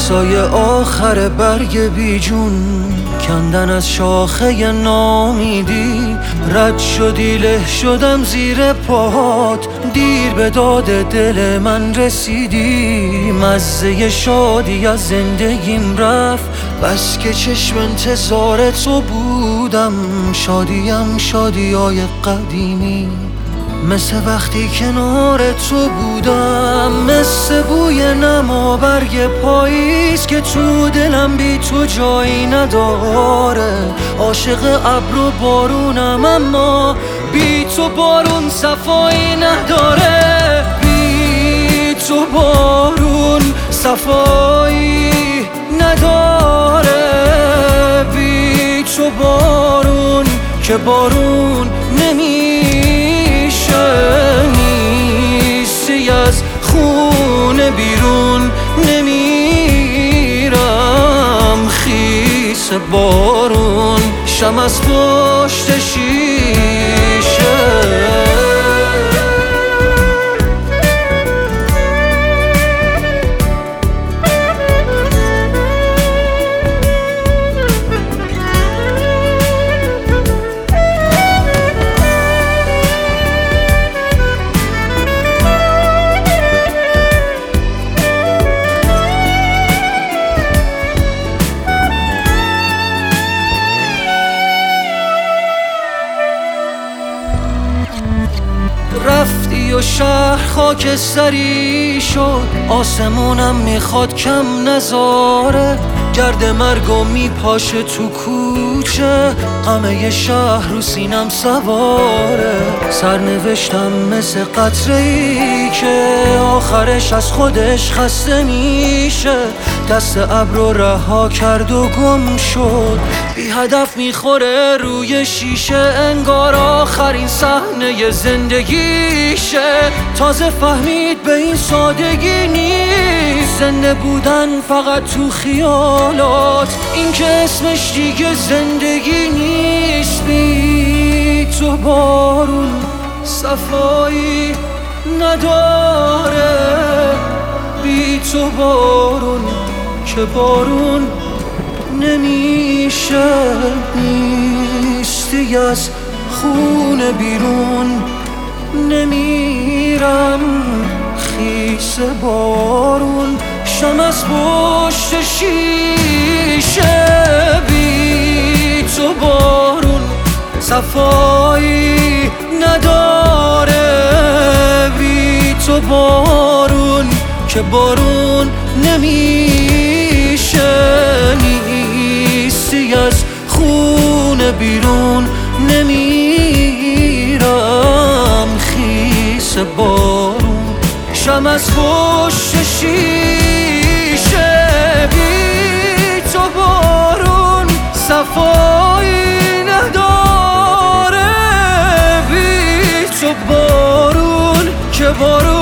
عصای آخر برگ بیجون کندن از شاخه نامیدی. رد شدی له شدم زیر پاهات، دیر به داد دل من رسیدی. مزه شادی از زندگیم رفت، بس که چشم انتظار تو بودم. شادیم شادیای قدیمی، مثل وقتی کنار تو بودم. مثل بوی نما برگ پاییز که تو دلم بی تو جایی نداره. عاشق ابر و بارونم اما بی تو بارون صفایی نداره. بی تو بارون صفایی نداره. بی تو بارون که بارون نیستی از خونه بیرون نمیرم. خیس بارون شم از پشت شیشه. رفتی و شهر خاکستری شد، آسمونم میخواد کم نذاره. گرد مرگو میپاشه تو کوچه، غمه شهر رو سینم سواره. سرنوشتم مثل قطره‌ای که آخرش از خودش خسته میشه. دست ابر رو رها کرد و گم شد، بی هدف میخوره روی شیشه. انگار آخرین صحنه زندگیشه. تازه فهمید به این سادگی نیست زنده بودن فقط تو خیالات. این که اسمش دیگه زندگی نیست. بی تو بارون صفایی نداره. بی تو بارون که بارون نمیشه. نیستی از خونه بیرون نمیرم. خیس بارون شم از پشت شیشه. بی تو بارون صفایی نداره. بی تو بارون که بارون نمیشه. نیستی از خونه بیرون نمیرم. خیس بارون شم از پشت شیشه. بی تو بارون صفایی نداره. بی تو بارون که بارون